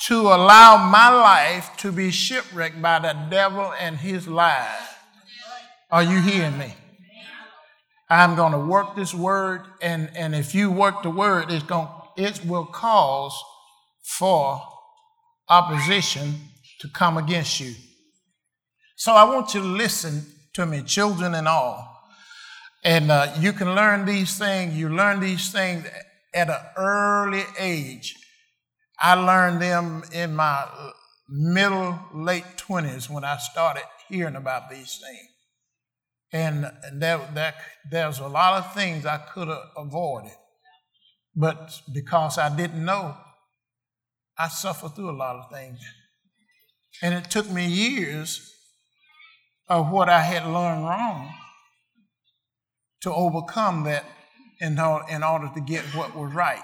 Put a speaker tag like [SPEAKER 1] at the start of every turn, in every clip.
[SPEAKER 1] to allow my life to be shipwrecked by the devil and his lies. Are you hearing me? I'm going to work this word, and if you work the word, it will cause for opposition to come against you. So I want you to listen to me, children and all. And you can learn these things. You learn these things at an early age. I learned them in my late 20s when I started hearing about these things. And there's a lot of things I could have avoided. But because I didn't know, I suffered through a lot of things. And it took me years of what I had learned wrong to overcome that in order to get what was right.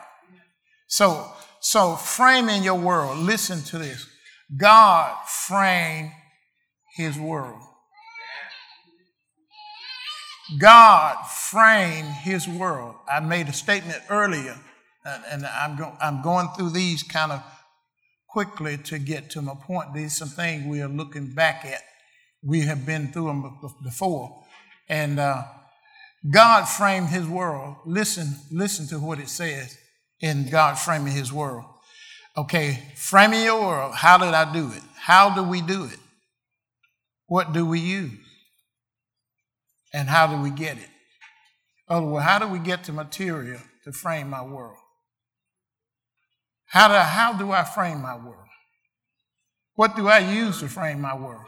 [SPEAKER 1] So framing your world, listen to this. God framed his world. God framed his world. I made a statement earlier, and I'm going through these kind of quickly to get to my point. These are some things we are looking back at. We have been through them before. And God framed his world. Listen to what it says in God framing his world. Okay, framing your world. How did I do it? How do we do it? What do we use? And how do we get it? In other words, how do we get the material to frame my world? How do I frame my world? What do I use to frame my world?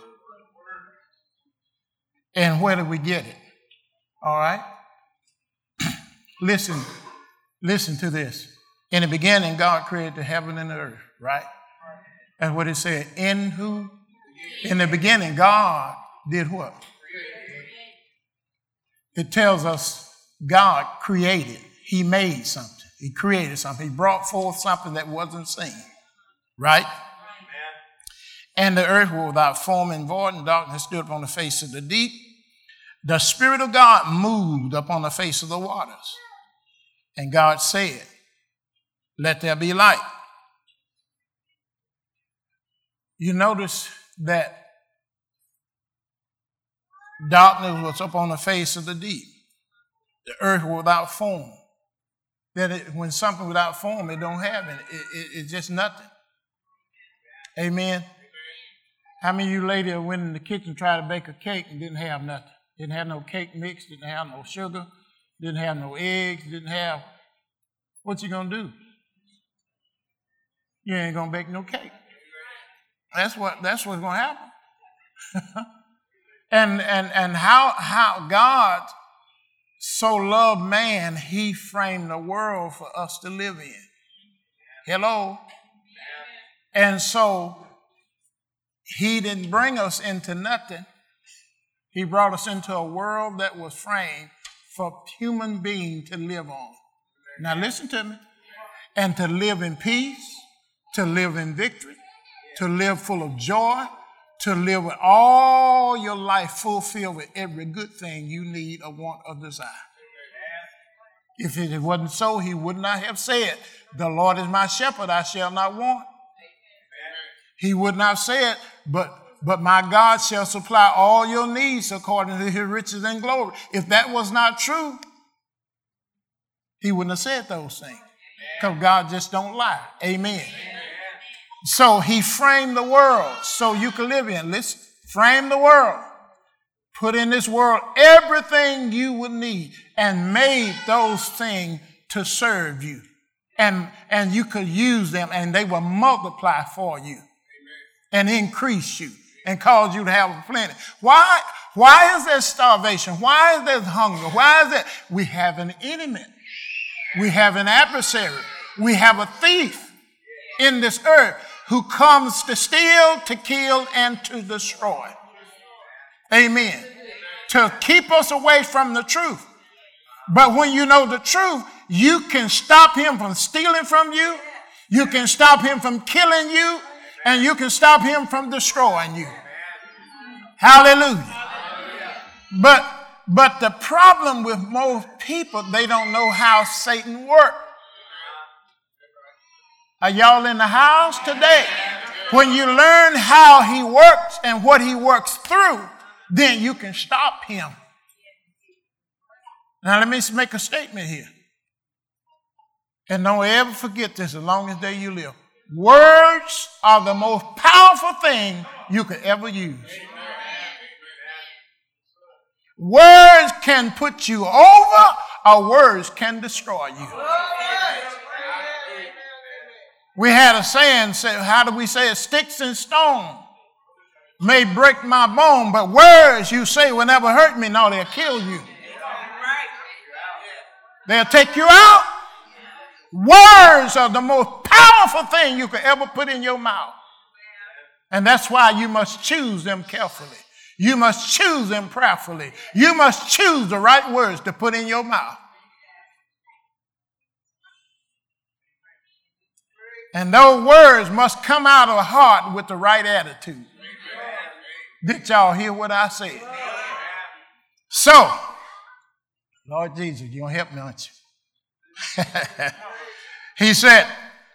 [SPEAKER 1] And where do we get it? All right? Listen to this. In the beginning, God created the heaven and the earth, right? That's what it said. In the beginning, God did what? It tells us God created. He made something. He created something. He brought forth something that wasn't seen. Right? Amen. And the earth was without form and void, and darkness stood upon the face of the deep. The Spirit of God moved upon the face of the waters. And God said, "Let there be light." You notice that darkness was upon the face of the deep. The earth was without form. When something without form, it don't have it. It's just nothing. Amen. How many of you ladies went in the kitchen and tried to bake a cake and didn't have nothing? Didn't have no cake mix, didn't have no sugar, didn't have no eggs, didn't have... What you going to do? You ain't going to bake no cake. That's what's going to happen. And how God so loved man, he framed the world for us to live in. Hello? And so he didn't bring us into nothing. He brought us into a world that was framed for human beings to live on. Now listen to me. And to live in peace, to live in victory, to live full of joy, to live with all your life fulfilled with every good thing you need or want or desire. If it wasn't so, he would not have said, "The Lord is my shepherd, I shall not want." He would not say it, but my God shall supply all your needs according to his riches and glory. If that was not true, he wouldn't have said those things. Because God just don't lie. Amen. So he framed the world so you can live in. Listen, frame the world. Put in this world everything you would need and made those things to serve you. And you could use them and they will multiply for you and increase you and cause you to have plenty. Why is there starvation? Why is there hunger? Why is that? We have an enemy. We have an adversary. We have a thief in this earth who comes to steal, to kill, and to destroy. Amen. To keep us away from the truth. But when you know the truth, you can stop him from stealing from you. You can stop him from killing you. And you can stop him from destroying you. Hallelujah. But the problem with most people, they don't know how Satan works. Are y'all in the house today? When you learn how he works and what he works through, then you can stop him. Now let me make a statement here. And don't ever forget this as long as day you live. Words are the most powerful thing you could ever use. Words can put you over, or words can destroy you. We had a saying, how do we say it? Sticks and stones may break my bone, but words you say will never hurt me. No, they'll kill you. They'll take you out. Words are the most powerful thing you could ever put in your mouth. And that's why you must choose them carefully. You must choose them prayerfully. You must choose the right words to put in your mouth. And those words must come out of the heart with the right attitude. Did y'all hear what I said? So, Lord Jesus, you're going to help me, aren't you? He said,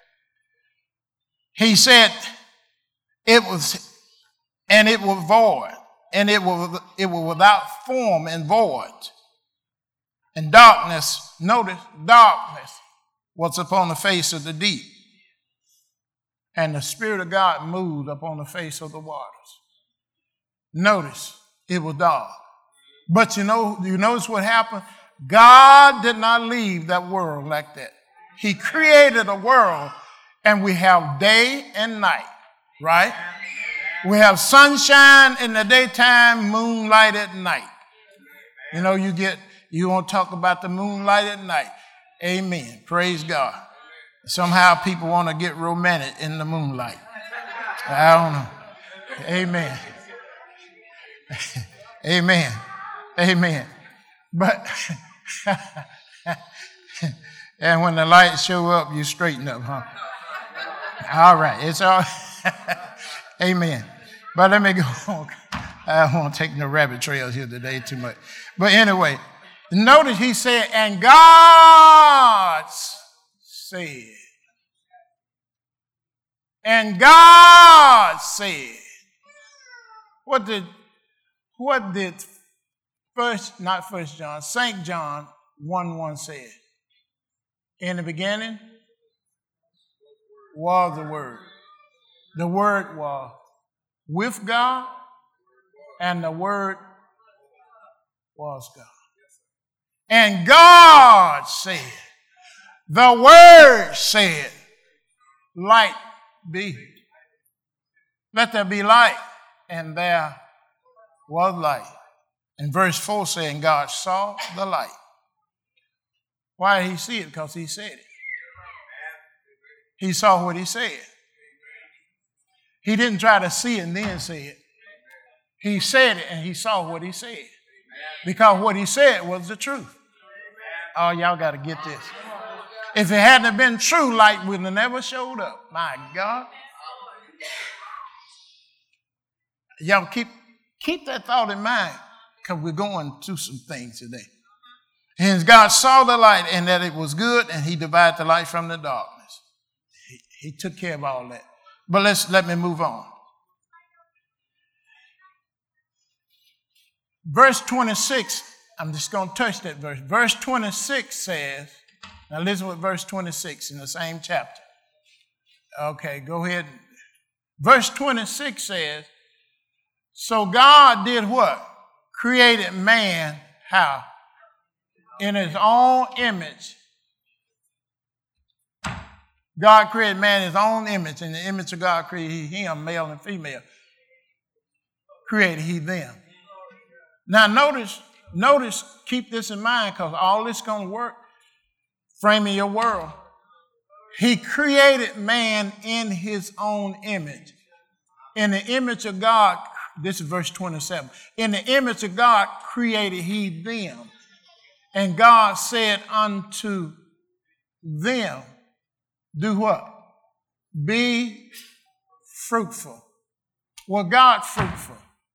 [SPEAKER 1] it was void, and it was without form and void. And darkness, notice, darkness was upon the face of the deep. And the Spirit of God moved upon the face of the waters. Notice, it was dark. But you notice what happened? God did not leave that world like that. He created a world, and we have day and night, right? We have sunshine in the daytime, moonlight at night. You know, you want to talk about the moonlight at night. Amen. Praise God. Somehow people want to get romantic in the moonlight. I don't know. Amen. Amen. Amen. But, and when the lights show up, you straighten up, huh? All right. It's all. Amen. But let me go on. I don't want to take no rabbit trails here today too much. But anyway, notice he said, and God said. And God said. What did St. John 1:1 said? In the beginning was the Word. The Word was with God, and the Word was God. And God said, the Word said, light be. Let there be light, and there was light. And verse 4 saying, God saw the light. Why did he see it? Because he said it. He saw what he said. He didn't try to see it and then say it. He said it and he saw what he said. Because what he said was the truth. Oh, y'all got to get this. If it hadn't been true, light would have never showed up. My God. Y'all keep that thought in mind, because we're going through some things today. And God saw the light and that it was good, and he divided the light from the darkness. He took care of all that. But let me move on. Verse 26, I'm just going to touch that verse. Verse 26 says, now listen what verse 26 in the same chapter. Okay, go ahead. Verse 26 says, so God did what? Created man, how? In his own image. God created man in his own image. In the image of God created he him, male and female. Created he them. Now notice, keep this in mind, because all this is going to work. Framing your world. He created man in his own image. In the image of God, this is verse 27. In the image of God created he them. And God said unto them, do what? Be fruitful. Well, God fruitful.